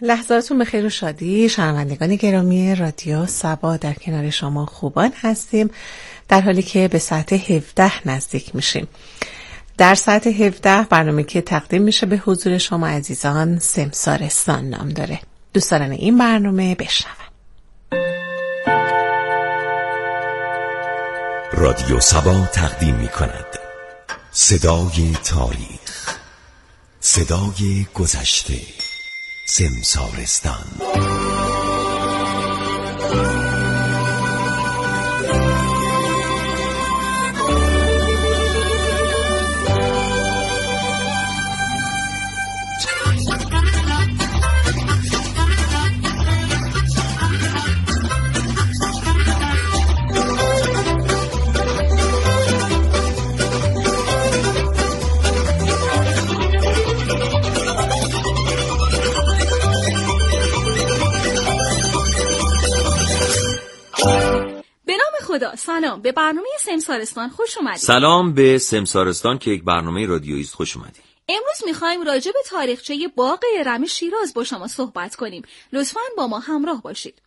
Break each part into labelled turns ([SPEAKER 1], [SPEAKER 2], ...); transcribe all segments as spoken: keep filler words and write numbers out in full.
[SPEAKER 1] لحظاتون بخیر و شادی. شنوندگان گرامی رادیو صبا، در کنار شما خوبان هستیم، در حالی که به ساعت هفده نزدیک میشیم. در ساعت هفده برنامه که تقدیم میشه به حضور شما عزیزان سمسارستان نام داره. دوستان این برنامه بشنون.
[SPEAKER 2] رادیو صبا تقدیم میکند صدای تاریخ، صدای گذشته، سمسارستان.
[SPEAKER 3] سلام، به برنامه سمسارستان خوش اومدید.
[SPEAKER 4] سلام به سمسارستان که یک برنامه رادیویی است، خوش اومدید.
[SPEAKER 3] امروز میخوایم راجع به تاریخچه باغ ارم شیراز با شما صحبت کنیم. لطفاً با ما همراه باشید.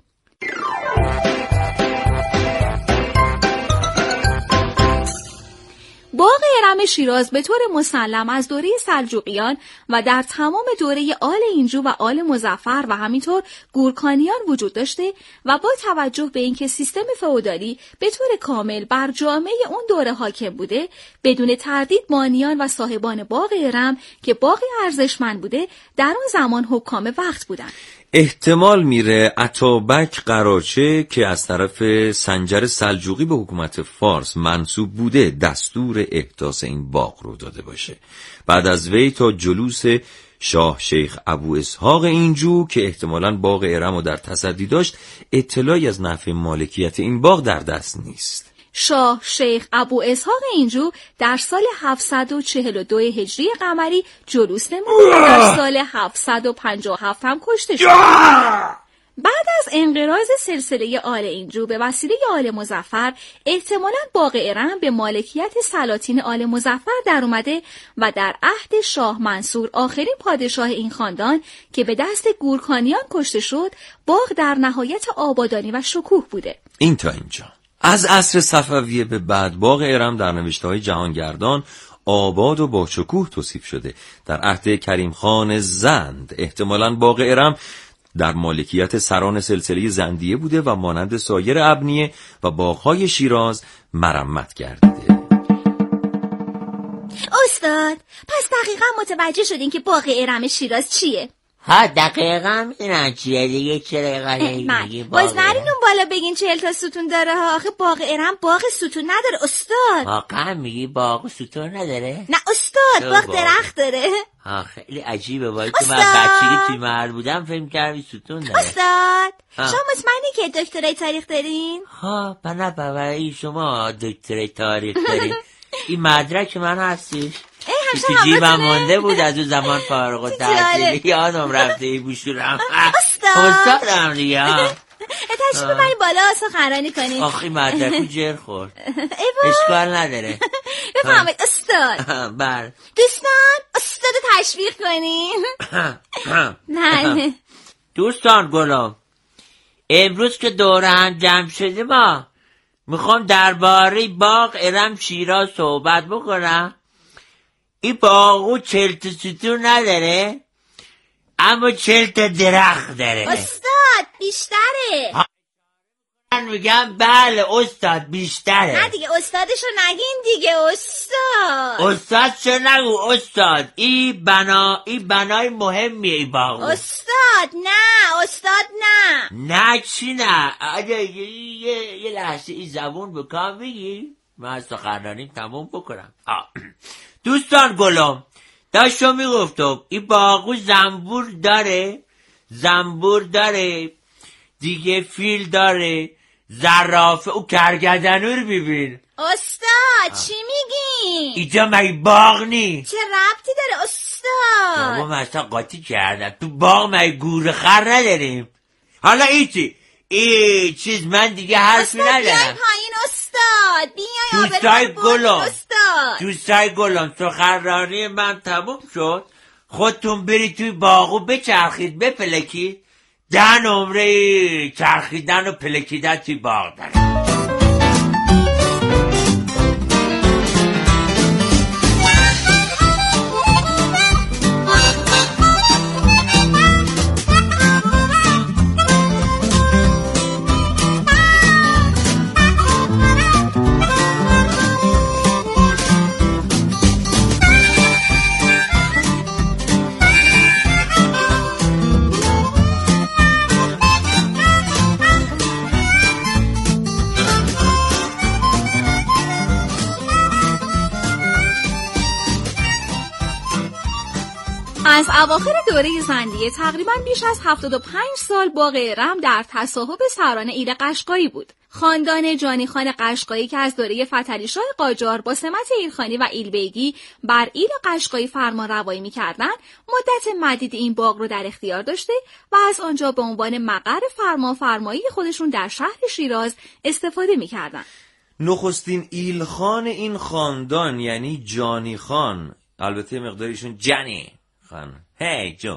[SPEAKER 3] باغ ارم شیراز به طور مسلم از دوره سلجوقیان و در تمام دوره آل اینجو و آل مظفر و همینطور گورکانیان وجود داشته و با توجه به اینکه سیستم فئودالی به طور کامل بر جامعه اون دوره حاکم بوده، بدون تردید مانیان و صاحبان باغ ارم که باغی ارزشمند بوده در اون زمان حکام وقت بودن.
[SPEAKER 4] احتمال میره اتابک قراچه که از طرف سنجر سلجوقی به حکومت فارس منصوب بوده دستور احداث این باغ رو داده باشه. بعد از وی تا جلوس شاه شیخ ابو اسحاق اینجو که احتمالاً باغ ارم رو در تصدی داشت، اطلاعی از نفع مالکیت این باغ در دست نیست.
[SPEAKER 3] شاه شیخ ابو اسحاق اینجو در سال هفتصد و چهل و دو هجری قمری جلوس نمود و در سال هفتصد و پنجاه و هفت هم کشته شد. بعد از انقراض سلسله آل اینجو به وسیله آل مظفر، احتمالاً باغ ارم به مالکیت سلاطین آل مظفر در اومده و در عهد شاه منصور، آخرین پادشاه این خاندان که به دست گورکانیان کشته شد، باغ در نهایت آبادانی و شکوه بوده.
[SPEAKER 4] این تا اینجا. از عصر صفویه به بعد باغ ارم در نوشته‌های جهانگردان آباد و با شکوه توصیف شده. در عهد کریم خان زند احتمالاً باغ ارم در مالکیت سران سلسله زندیه بوده و مانند سایر ابنیه و باغ‌های شیراز مرمت گردیده.
[SPEAKER 3] استاد، پس دقیقاً متوجه شدین که باغ ارم شیراز چیه؟
[SPEAKER 5] ها دقیقاً میدونم چیه دیگه. چرا میگی باغ
[SPEAKER 3] باز نرین اون بالا بگین چهل تا ستون داره ها. آخه باغ ارم باغ ستون نداره استاد.
[SPEAKER 5] واقعا میگی باغ ستون نداره؟
[SPEAKER 3] نه استاد، باغ درخت داره.
[SPEAKER 5] ها خیلی عجیبه. ولی که من بچگی توی محل بودم فهم کردم ستون داره.
[SPEAKER 3] استاد ها. شما مطمئنی که دکترای تاریخ دارین؟
[SPEAKER 5] ها بنا برای شما دکترای تاریخ دارین. این مدرک من هستیش. تو جیبم مانده بود از اون زمان فارغ التحصیلی. یادم رفته ای بوشورم. استادم دیگه.
[SPEAKER 3] تشریف ببرین بالا سخنرانی کنین.
[SPEAKER 5] آخی مدرکو جر خورد. اشکال نداره.
[SPEAKER 3] بفهمید استاد.
[SPEAKER 5] بله
[SPEAKER 3] دوستان استاد تشویق کنین. نه
[SPEAKER 5] دوستان گلم، امروز که دوره هم جمع شدیم ما میخوام درباره باغ ارم شیراز صحبت بکنم. این باغو چلت ستون نداره اما چلت درخت داره.
[SPEAKER 3] استاد بیشتره.
[SPEAKER 5] من میگم بله استاد بیشتره.
[SPEAKER 3] نه دیگه استادشو نگین دیگه استاد.
[SPEAKER 5] استاد چه نگو استاد. این بنا این بنای مهمیه این باغو.
[SPEAKER 3] استاد نه استاد نه.
[SPEAKER 5] نه چی نه؟ اگه یه, یه, یه لحظه این زبون بکن بگی من سخنرانیم تموم بکنم. آه. دوستان گلم، داشتم میگفتم این باغو زنبور داره، زنبور داره دیگه، فیل داره، زرافه و کرگدنو رو ببین.
[SPEAKER 3] استاد چی میگی؟
[SPEAKER 5] اینجا مگه باغ نی؟
[SPEAKER 3] چه ربطی داره استاد؟
[SPEAKER 5] بابا مثلا قاطی کردم. تو باغ مگه گور خر نداریم؟ حالا ایچی ای چیز من دیگه حرفی ندارم.
[SPEAKER 3] بیاین پایین استاد، بیاین.
[SPEAKER 5] دوستای گلم، دوستای گلم سخنرانی من تموم شد. خودتون برید توی باغ و بچرخید بپلکید، ده نمره چرخیدن و پلکیدن توی باغ داره.
[SPEAKER 3] از اواخر دوره زندیه تقریباً بیش از هفتاد و پنج سال باغ ارم در تصاحب سران ایل قشقایی بود. خاندان جانیخان قشقایی که از دوره فتحعلیشاه قاجار با سمت ایلخانی و ایلبیگی بر ایل قشقایی فرمان روایی می‌کردند، مدت مدید این باغ رو در اختیار داشته و از آنجا به عنوان مقر فرمانفرمایی خودشون در شهر شیراز استفاده می‌کردند.
[SPEAKER 4] نخستین ایلخان این خاندان یعنی جانیخان، البته مقداریشون جنی خان هی جو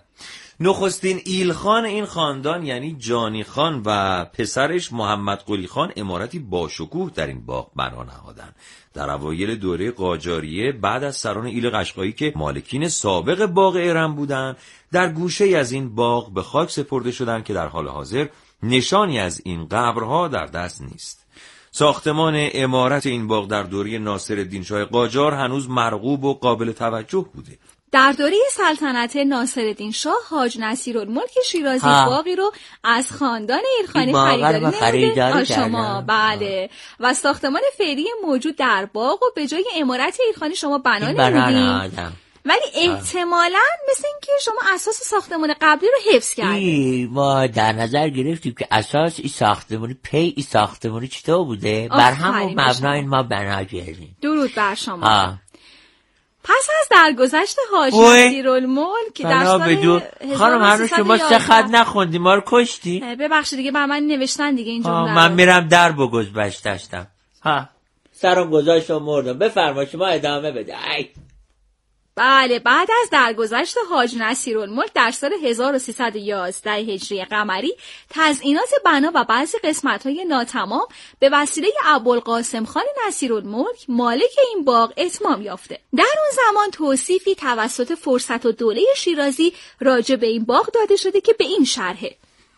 [SPEAKER 4] نخستین ایلخان این خاندان یعنی جانی خان و پسرش محمد قلی خان عمارتی باشکوه در این باغ بنا نهادند. در اوایل دوره قاجاریه بعد از سران ایل قشقایی که مالکین سابق باغ ارم بودند، در گوشه از این باغ به خاک سپرده شدند که در حال حاضر نشانی از این قبرها در دست نیست. ساختمان عمارت این باغ در دوره ناصرالدین شاه قاجار هنوز مرغوب و قابل توجه بوده.
[SPEAKER 3] در دوره سلطنت ناصرالدین شاه حاج نصیرالملک شیرازی ها. باغی رو از خاندان ایلخانی خریداری شما بله و ساختمان فعلی موجود در باغ و به جای عمارت ایلخانی شما بنا نمودین، ولی احتمالاً مثل این که شما اساس ساختمان قبلی رو حفظ کردید.
[SPEAKER 5] ما در نظر گرفتیم که اساس این ساختمانی پی این ساختمانی چطور بوده، بر همون مبنای ما بنا کردیم.
[SPEAKER 3] درود بر شما. ها. پس از درگذشت حاج نصیرالملک که در سال
[SPEAKER 5] خانم هنوز شما سه خط نخوندی ما رو کشتی؟
[SPEAKER 3] ببخشید دیگه بر من نوشتن دیگه این جمله.
[SPEAKER 5] من میرم در بگذشت داشتم. ها سرم گذاشت و مردم. بفرما شما ادامه بده. ای.
[SPEAKER 3] بله بعد از درگذشت حاج نصیرالملک در سال هزار و سیصد و یازده هجری قمری تزیینات بنا و بعضی قسمت‌های ناتمام به وسیله ابوالقاسم خان نصیرالملک مالک این باغ اتمام یافته. در اون زمان توصیفی توسط فرصت و دوله شیرازی راجع به این باغ داده شده که به این شرحه.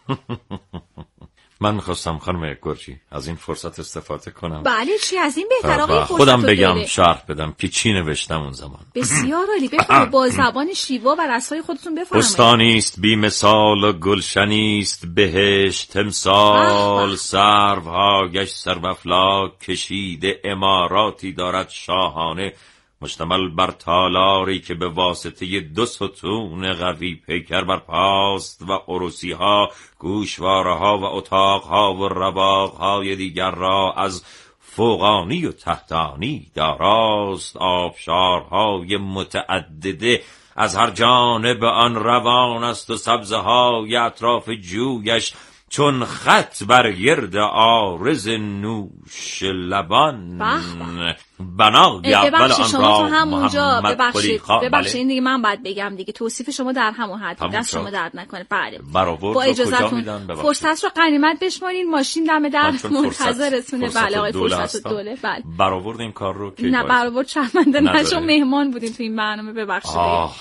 [SPEAKER 4] من میخواستم خانم گرجی از این فرصت استفاده کنم.
[SPEAKER 3] بله چی از این بهتر آقای فرصت
[SPEAKER 4] خودم بگم شرح بدم که چی نوشتم اون زمان.
[SPEAKER 3] بسیار عالی بفرمایید با زبان شیوا و رسای خودتون بفرمایید.
[SPEAKER 4] بستانیست بی مثال و گلشنیست بهشت تمثال سروهایش سروافلاک کشیده اماراتی دارد شاهانه مشتمل بر تالاری که به واسطه دو ستون قوی پیکر بر پاست و عروسی ها گوشواره ها و اتاق ها و رواق های دیگر را از فوقانی و تحتانی داراست. آبشارهای متعدده از هر جانب آن روان است و سبزه های اطراف جویش چون خط بر گرد عارض نوش لبان. بنای اول آن را محمد قلی خان.
[SPEAKER 3] ببخشید این دیگه من باید بگم دیگه توصیف شما در همون حد بود. دست شما درد نکنه. بله با اجازهتون فرصت رو غنیمت بشمارین، ماشین دم در منتظرتونه. بله آقای فرصت الدوله. بله
[SPEAKER 4] برآورد این کار رو
[SPEAKER 3] نه برآورد شرمنده نشو، مهمان بودین تو این برنامه. ببخشید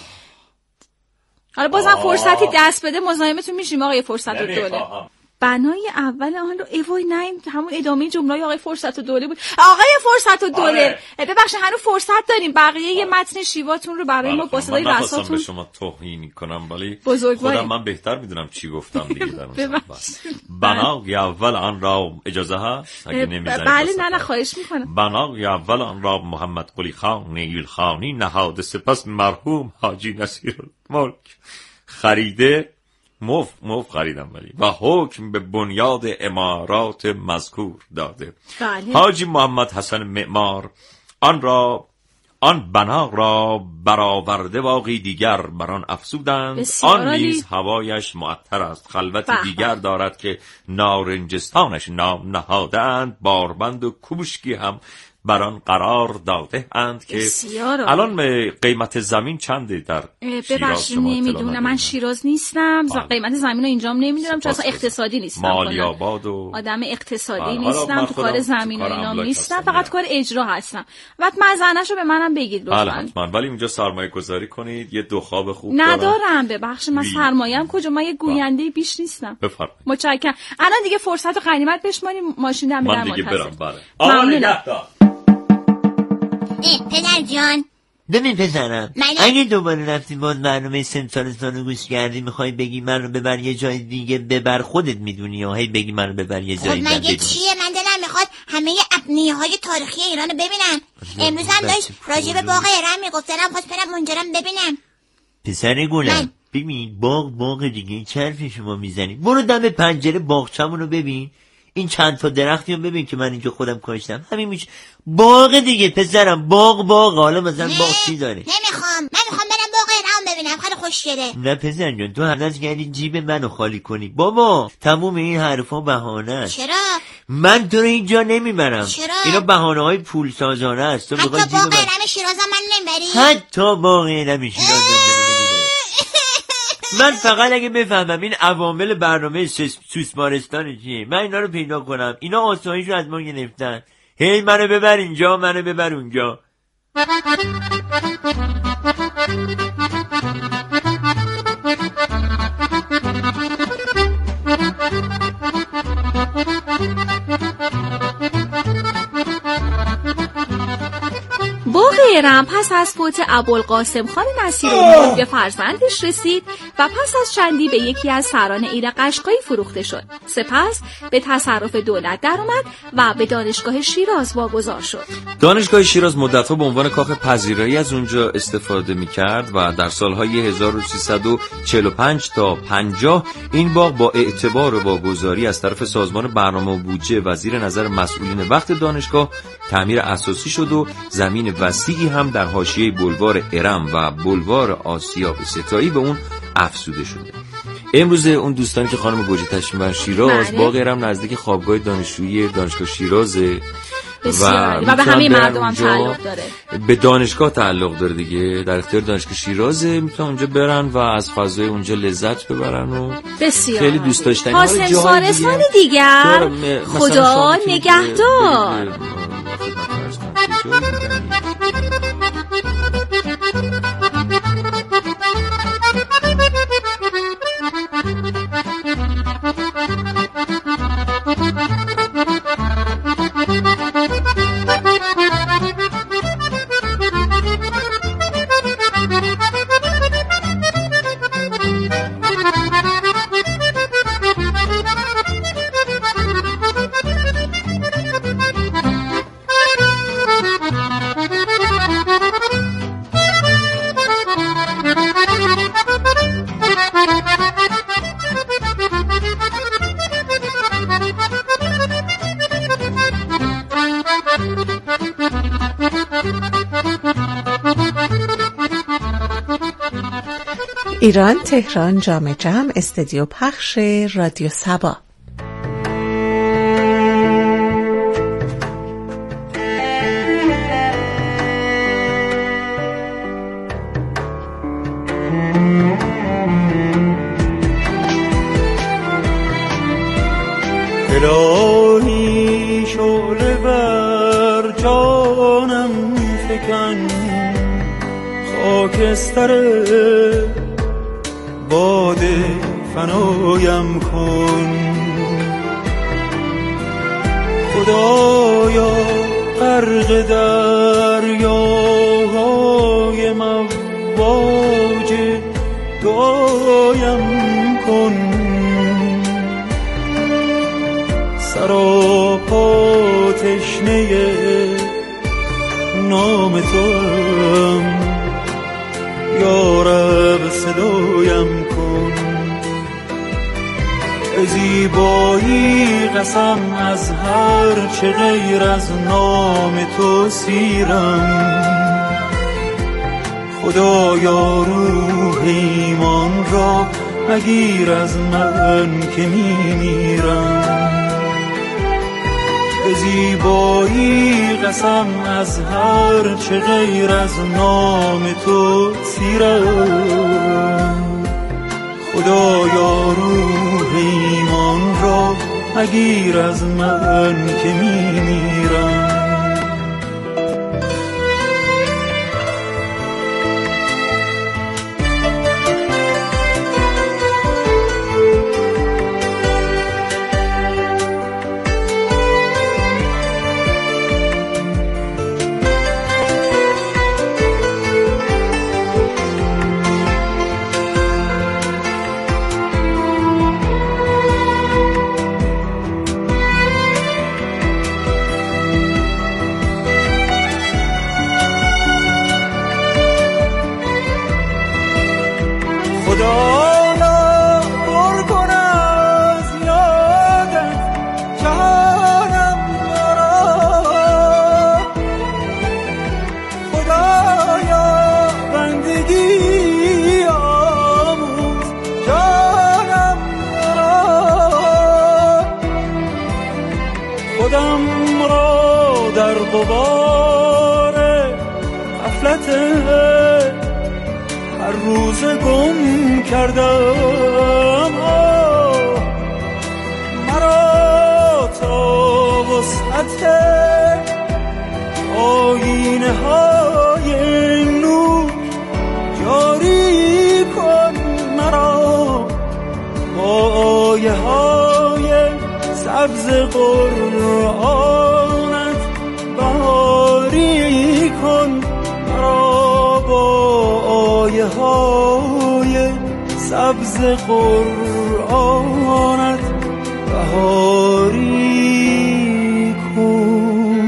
[SPEAKER 3] حالا بازم فرصتی دست بده مزاحمتون میشیم آقای فرصت الدوله. بنای اول آن رو ایوای نیم همون ادامه جمله آقای فرصت الدوله بود. آقای فرصت الدوله ببخشید هنوز فرصت داریم بقیه یه متن شیواتون رو برای ما با صدای رساتون.
[SPEAKER 4] به شما توهین کنم ولی
[SPEAKER 3] بزرگواری.
[SPEAKER 4] خودم من بهتر میدونم چی گفتم دیگه. در بنای اول آن را اجازه هست اگه نمیذارید؟
[SPEAKER 3] بله نه نه خواهش میکنم.
[SPEAKER 4] بنای اول آن را محمد قلی خان ایلخانی نهاده، سپس مرحوم حاجی نصیرالملک خریده موف موف خریدم ولی و حکم به بنیاد امارات مذکور داده.
[SPEAKER 3] بله.
[SPEAKER 4] حاجی محمد حسن معمار آن را آن بنا را برآورده باقی دیگر بر آن افزودند. آن نیز هوایش معطر است، خلوت دیگر دارد که نارنجستانش نام نهادند. باربند و کوشکی هم بران قرار داده اند که الان قیمت زمین چنده در
[SPEAKER 3] ببخشید نمیدونم، من شیراز نیستم، قیمت زمین رو اینجام نمیدونم چون اصلا اقتصادی نیستم،
[SPEAKER 4] مالیاباد و
[SPEAKER 3] آدم اقتصادی نیستم، تو کار زمین و اینا نیستم، فقط کار اجرا هستم. بعد مزنه‌شو به منم بگید لطفاً.
[SPEAKER 4] حتما، ولی اینجا سرمایه گذاری کنید، یه دو خواب خوب
[SPEAKER 3] ندارم. ببخشید من سرمایه‌ام کجا، من یه گوینده بیش نیستم.
[SPEAKER 4] بفرمایید.
[SPEAKER 3] متشکرم. الان دیگه فرصت و غنیمت بشماریم، ماشین هم میرم
[SPEAKER 4] من دیگه برم. بله.
[SPEAKER 3] آقا
[SPEAKER 4] نگهدار.
[SPEAKER 6] پدر جان
[SPEAKER 5] ببین پسرم،
[SPEAKER 6] من...
[SPEAKER 5] اگه دوباره رفتی باز برنامه سمسارستان رو گوش کردی میخوای بگی من رو ببر یه جای دیگه، ببر خودت میدونی یا هی بگی من رو ببر یه جای دیگه.
[SPEAKER 6] خب مگه چیه؟ من دلم میخواد همه ابنیه های تاریخی ایران رو ببینم. امروز هم داشت راجع به باغ ارم میگفت، دلم خواست برم اونجا رو ببینم.
[SPEAKER 5] پسر گلم ببین باغ باغ دیگه، چه حرفی شما میزنی؟ برو دم پنجره باغچمون رو ببین، این چند تا درختی رو ببین که من اینجا خودم کاشتم، همین میشه باغ دیگه پسرم. باغ باغ حالا مثلا باغ چی داره؟
[SPEAKER 6] نمیخوام، من میخوام برم باغ ارم ببینم، خیلی خوشگله.
[SPEAKER 5] نه پسر جان تو هر از کردی جیب منو خالی کنی. بابا تموم این حرفا بهانه است.
[SPEAKER 6] چرا؟
[SPEAKER 5] من تو رو اینجا نمیبرم.
[SPEAKER 6] چرا؟
[SPEAKER 5] اینا بهانه های پول سازانه است. تو
[SPEAKER 6] حتی
[SPEAKER 5] باغ
[SPEAKER 6] ارم شیراز من نمیبری؟
[SPEAKER 5] حتی باغ ارم شیراز من فقط اگه بفهمم این عوامل برنامه سوسمارستان چیه، من اینا رو پیدا کنم. اینا آسایش رو از ما گرفتن، هی منو ببر اینجا منو ببر اونجا.
[SPEAKER 3] باغ ارم پس از فوت ابوالقاسم خان نصیرالدین به فرزندش رسید و پس از چندی به یکی از سران ایر قشقایی فروخته شد. سپس به تصرف دولت در اومد و به دانشگاه شیراز واگذار شد.
[SPEAKER 4] دانشگاه شیراز مدت‌ها به عنوان کاخ پذیرایی از اونجا استفاده می‌کرد و در سالهای هزار و سیصد و چهل و پنج تا پنجاه این باغ با اعتبار واگذاری از طرف سازمان برنامه و بودجه و زیر نظر مسئولین وقت دانشگاه تعمیر اساسی شد و زمین وسیعی هم در حاشیه بولوار ارم و بولوار آسیاب ستایی به اون افزوده شده. امروز اون دوستانی که خانم گوجه تشریف بر شیراز، باغ ارم نزدیک خوابگاه دانشجویی دانشگاه شیرازه و,
[SPEAKER 3] و به همه مردم هم تعلق داره.
[SPEAKER 4] به دانشگاه تعلق داره دیگه، در اختیار دانشگاه شیرازه، میتونن اونجا برن و از فضای اونجا لذت ببرن و
[SPEAKER 3] بسیار
[SPEAKER 4] خیلی دوست داشتنی.
[SPEAKER 3] تا سمسارستان دیگر خدا نگهدار.
[SPEAKER 1] ایران تهران جام جم استودیو پخش رادیو سبا.
[SPEAKER 7] الهی شعله بر جانم فکن، خاکستر باد فنایم کن. خدایا غرق دریاهای مواج دعایم کن. سراپا تشنه نام توام، یا رب صدایم کن. زیبایی قسم از هر چه غیر از نام تو سیرم. خدایا روح ایمان را مگیر از من که می میرم. به زیبایی قسم از هر چه غیر از نام تو سیرم. خدایا روح ایمان را مگیر از من که می میرم. هر روز گم کردم. مرا تا وسعت آینه های نور جاری کن. مرا با آیه های سبز قرآنت بهاری کن. آیه های سبز قرآنت بهاری کن.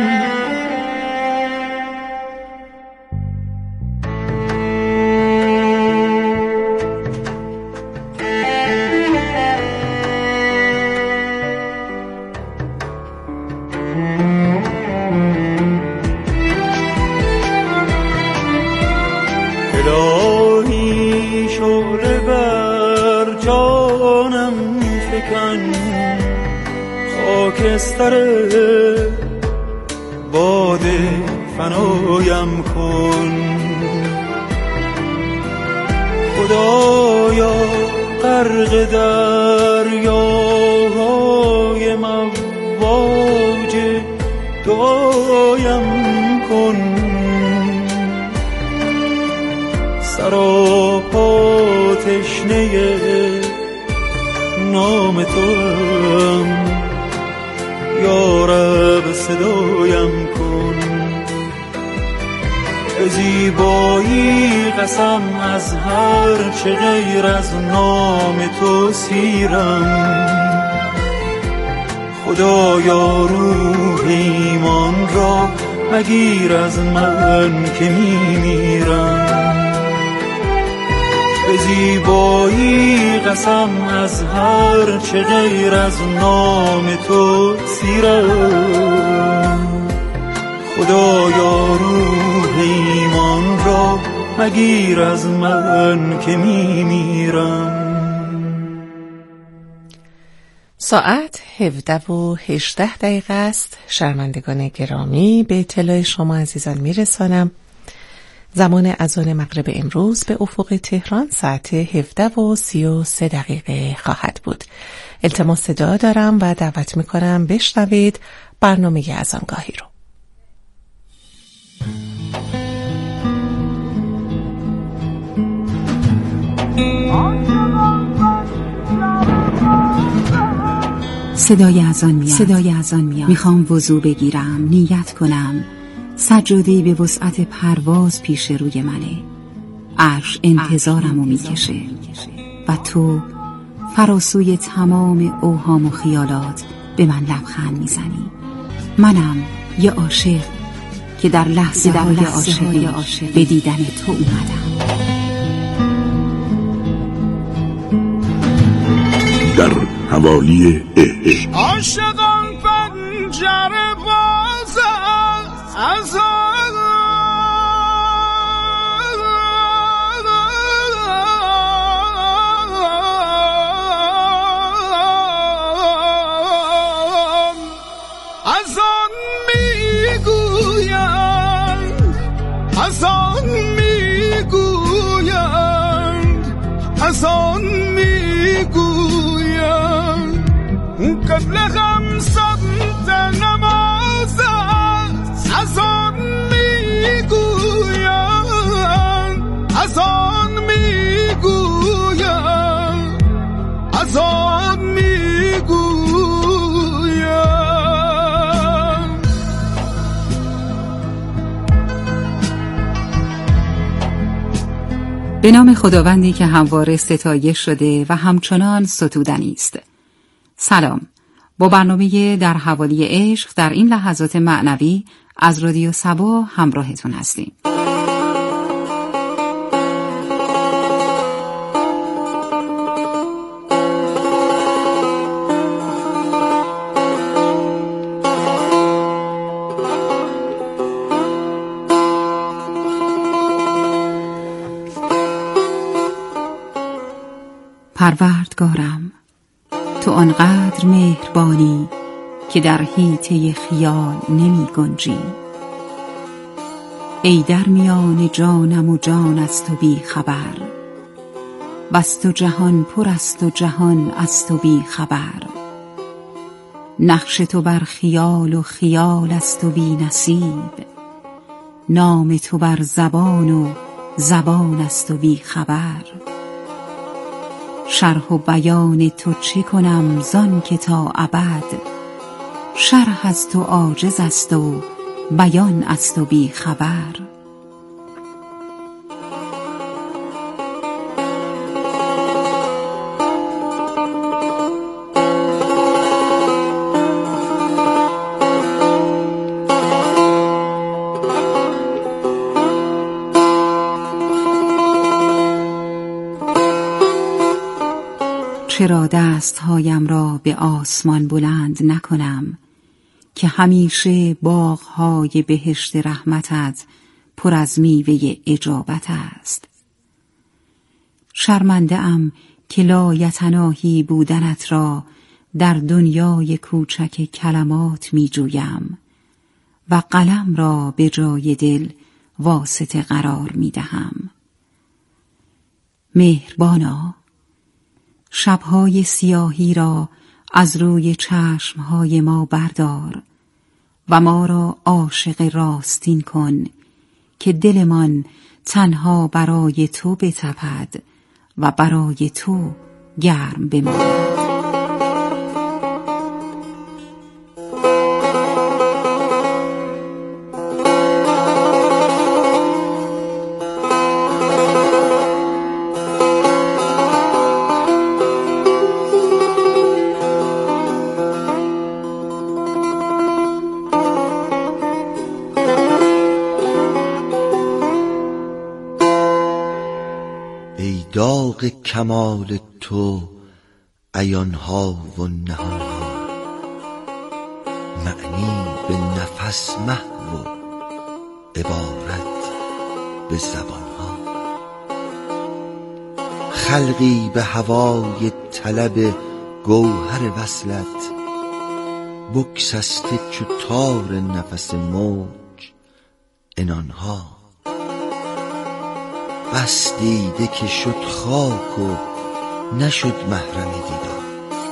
[SPEAKER 7] الهی شعله بر جانم فکن، خاکستر باد فنایم کن. خدایا غرق دریاهای مواج دعایم کن. سراپا تشنه نام توام، یا رب صدایم کن. به زیبایی قسم از هر چه غیر از نام تو سیرم. خدایا روح ایمان را مگیر از من که می میرم. به زیبایی قسم از هر چه غیر از نام تو سیرم. خدایا روح ایمان را مگیر از من که می میرم.
[SPEAKER 1] ساعت هفده و هجده دقیقه است. شنوندگان گرامی، به اطلاع شما عزیزان میرسانم زمان اذان مغرب امروز به افق تهران ساعت هفده و سی و سه دقیقه خواهد بود. التماس صدا دارم و دعوت میکنم بشنوید برنامه اذانگاهی رو.
[SPEAKER 8] صدای اذان میاد. صدای اذان میاد. میخوام وضو بگیرم، نیت کنم. سجاده به وسعت پرواز پیش روی منه. عرش انتظارمو میکشه و تو فراسوی تمام اوهام و خیالات به من لبخند میزنی. منم یه عاشق که در لحظه های عاشقی به دیدن تو اومدم.
[SPEAKER 9] در حوالی عشق
[SPEAKER 10] عاشقان پنجره باز از از آن میگویم قبل خمسد نماز است، از آن میگویم، از آن میگویم، از آن میگویم.
[SPEAKER 8] به نام خداوندی که همواره ستایش شده و همچنان ستودنی است. سلام، با برنامه در حوالی عشق در این لحظات معنوی از رادیو صبا همراهتون هستیم. پروردگارم، تو آنقدر مهربانی که در حیطه خیال نمی گنجی. ای در میان جانم و جان از تو بی خبر، بس تو جهان پر است و جهان از تو بی خبر. نقش تو بر خیال و خیال از تو بی نصیب، نام تو بر زبان و زبان از تو بی خبر. شرح و بیان تو چه کنم زان که تا ابد، شرح از تو عاجز است و بیان از تو بی خبر. چرا دستهایم را به آسمان بلند نکنم که همیشه باغ‌های بهشت رحمتت پر از میوه اجابت است. شرمنده ام که لایتناهی بودنت را در دنیای کوچک کلمات می جویم و قلم را به جای دل واسطه قرار می دهم. مهربانا، شبهای سیاهی را از روی چشمهای ما بردار و ما را عاشق راستین کن که دلمان تنها برای تو بتپد و برای تو گرم بماند.
[SPEAKER 11] داغ کمال تو عیانها و نهانها، معنی به نفس محو و عبارت به زبانها. خلقی به هوای طلب گوهر وصلت، بگسسته چو تار نفس موج عنانها. بس دیده که شد خاک و نشد محرم دیدار،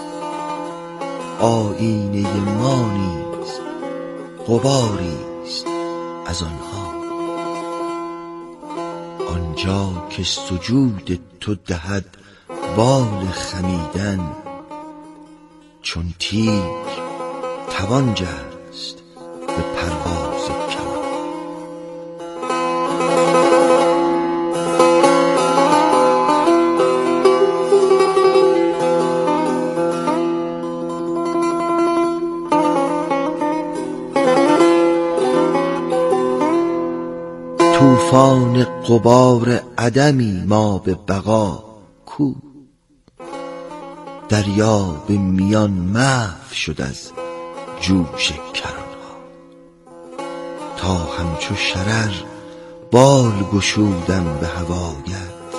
[SPEAKER 11] آیینه ما نیز غباریست از آنها. آنجا که سجود تو دهد بال خمیدن، چون تیر توان جست به پرواز کمان. طوفان غبار عدمی ما به بقا کو، دریا به میان محو شد از جوش کرانها. تا همچو شرر بال گشودم به هوایت،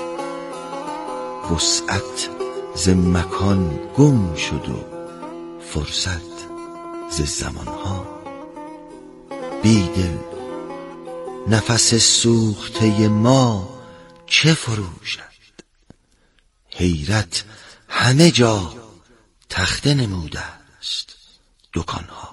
[SPEAKER 11] وسعت ز مکان گم شد و فرصت ز زمانها. بیدل نفس سوخته ما چه فروشد، حیرت همه جا تخته نموده است دکانها.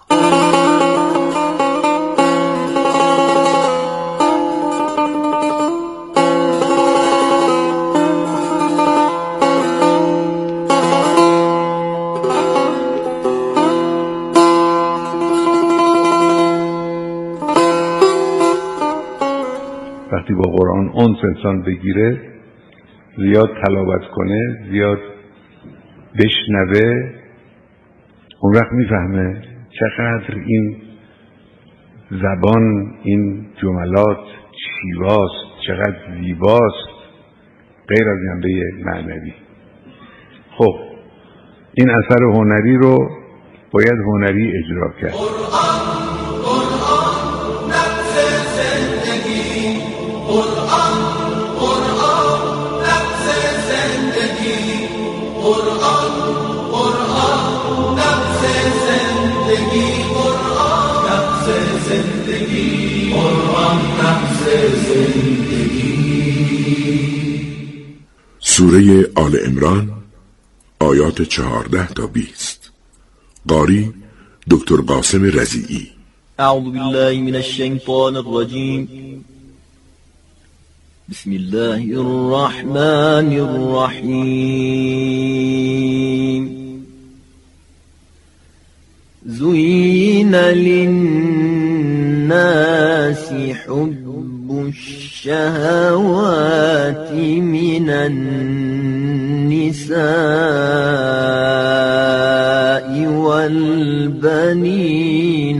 [SPEAKER 12] وقتی با قرآن اونس انسان بگیره، زیاد تلاوت کنه، زیاد بشنوه، اون وقت میفهمه چقدر این زبان، این جملات شیواست، چقدر زیباست، غیر از جنبه معنوی. خب این اثر هنری رو باید هنری اجرا کرد.
[SPEAKER 10] قرآن قرآن نفس زندگی، قرآن قرآن نفس زندگی، قرآن قرآن نفس زندگی، قرآن نفس زندگی، قرآن نفس زندگی.
[SPEAKER 9] سوره آل عمران آیات چهارده تا بیست. قاری دکتر قاسم رضیعی.
[SPEAKER 13] اعوذ بالله من الشیطان الرجیم. بسم الله الرحمن الرحیم. زين للناس حب الشهوات من النساء والبنين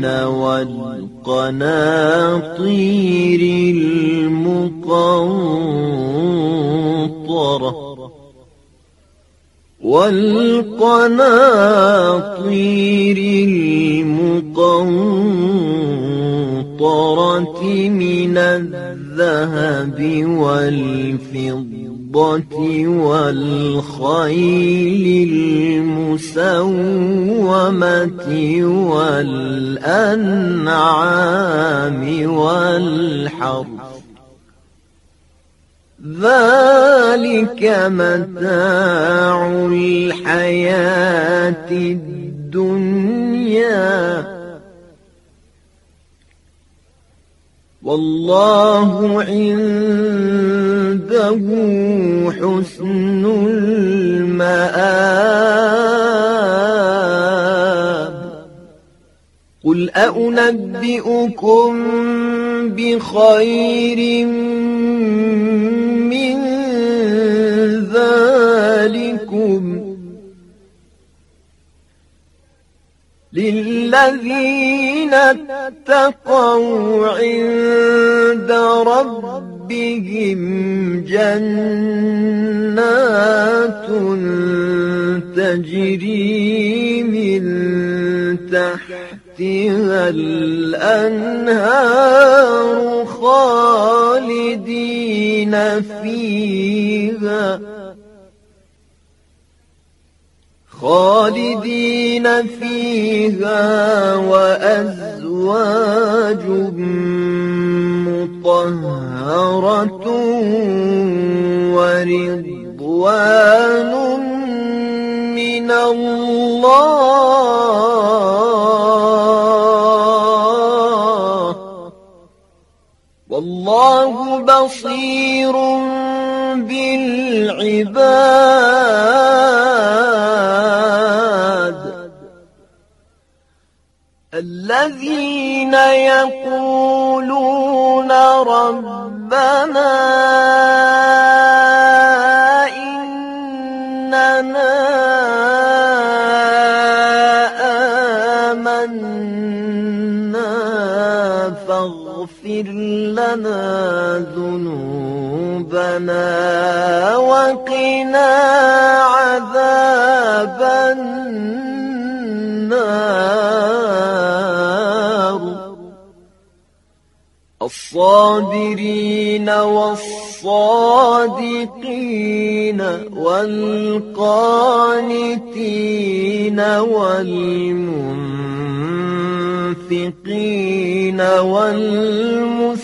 [SPEAKER 13] والقناطير المقنطرة والقناطير المقنطرة من الذهب والفضة والخيل المسومة والأنعام والحرث ذلك متاع الحياة الدنيا والله عنده حسن المآب. قل أنبئكم بخير من ذلكم للذين اتقوا عند ربهم جنات تجري من تحتها الأنهار خالدين فيها خالدين فيها وأزواج مطهرة ورضوان من الله والله بصير بالعباد. الذين يقولون ربنا إننا آمنا فاغفر لنا ذنوبنا وقنا عذاب النار. الصابرين والصادقين والقانتين والمنفقين والمسلمين